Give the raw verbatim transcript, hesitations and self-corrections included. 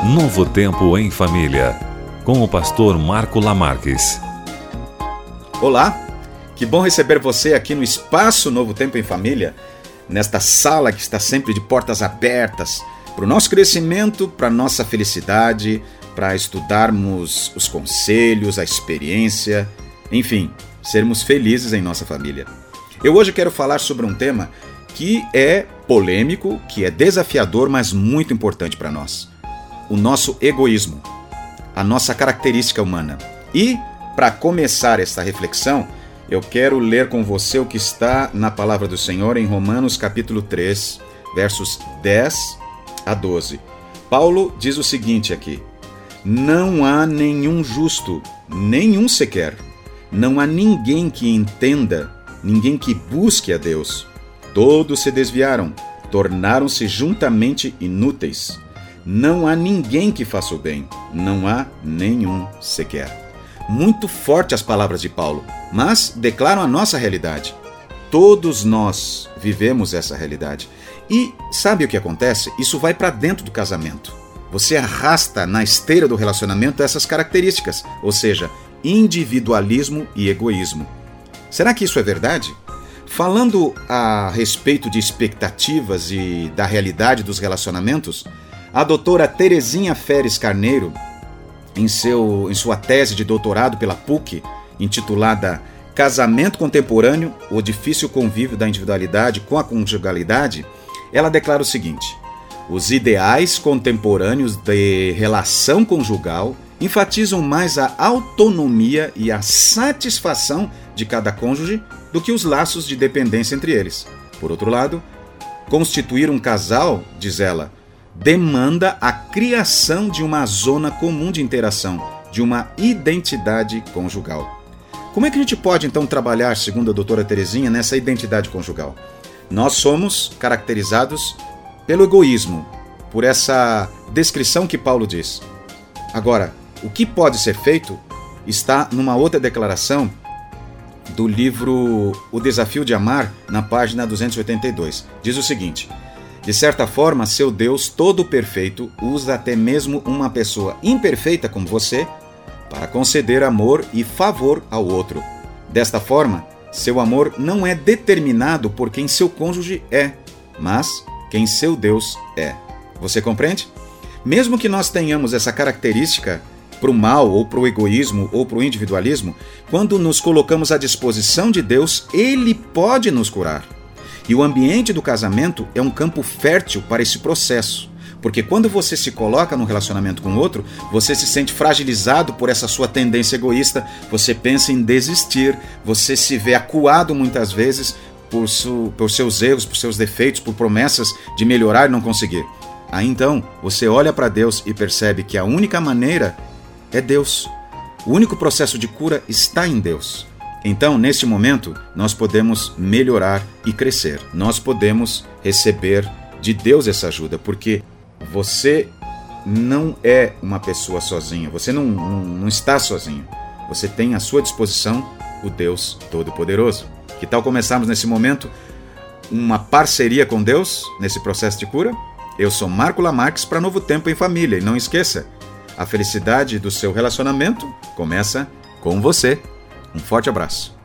Novo Tempo em Família, com o pastor Marco Lamarques. Olá, que bom receber você aqui no Espaço Novo Tempo em Família, nesta sala que está sempre de portas abertas para o nosso crescimento, para a nossa felicidade, para estudarmos os conselhos, a experiência, enfim, sermos felizes em nossa família. Eu hoje quero falar sobre um tema que é polêmico, que é desafiador, mas muito importante para nós. O nosso egoísmo, a nossa característica humana. E, para começar esta reflexão, eu quero ler com você o que está na Palavra do Senhor em Romanos capítulo três, versos dez a doze. Paulo diz o seguinte aqui: não há nenhum justo, nenhum sequer. Não há ninguém que entenda, ninguém que busque a Deus. Todos se desviaram, tornaram-se juntamente inúteis. Não há ninguém que faça o bem, não há nenhum sequer. Muito forte as palavras de Paulo, mas declaram a nossa realidade. Todos nós vivemos essa realidade. E sabe o que acontece? Isso vai para dentro do casamento. Você arrasta na esteira do relacionamento essas características, ou seja, individualismo e egoísmo. Será que isso é verdade? Falando a respeito de expectativas e da realidade dos relacionamentos, a doutora Terezinha Feres Carneiro, em, seu, em sua tese de doutorado pela P U C, intitulada Casamento Contemporâneo, o difícil convívio da individualidade com a conjugalidade, ela declara o seguinte: os ideais contemporâneos de relação conjugal enfatizam mais a autonomia e a satisfação de cada cônjuge do que os laços de dependência entre eles. Por outro lado, constituir um casal, diz ela, demanda a criação de uma zona comum de interação, de uma identidade conjugal. Como é que a gente pode então trabalhar, segundo a doutora Terezinha, nessa identidade conjugal? Nós somos caracterizados pelo egoísmo, por essa descrição que Paulo diz. Agora, o que pode ser feito está numa outra declaração do livro O Desafio de Amar, na página duzentos e oitenta e dois. Diz o seguinte: de certa forma, seu Deus todo perfeito usa até mesmo uma pessoa imperfeita como você para conceder amor e favor ao outro. Desta forma, seu amor não é determinado por quem seu cônjuge é, mas quem seu Deus é. Você compreende? Mesmo que nós tenhamos essa característica para o mal, ou para o egoísmo, ou para o individualismo, quando nos colocamos à disposição de Deus, Ele pode nos curar. E o ambiente do casamento é um campo fértil para esse processo. Porque quando você se coloca num relacionamento com outro, você se sente fragilizado por essa sua tendência egoísta, você pensa em desistir, você se vê acuado muitas vezes por, su, por seus erros, por seus defeitos, por promessas de melhorar e não conseguir. Aí então, você olha para Deus e percebe que a única maneira é Deus. O único processo de cura está em Deus. Então, neste momento, nós podemos melhorar e crescer. Nós podemos receber de Deus essa ajuda, porque você não é uma pessoa sozinha, você não, não, não está sozinho. Você tem à sua disposição o Deus Todo-Poderoso. Que tal começarmos nesse momento uma parceria com Deus nesse processo de cura? Eu sou Marco Lamarques para Novo Tempo em Família. E não esqueça, a felicidade do seu relacionamento começa com você. Um forte abraço.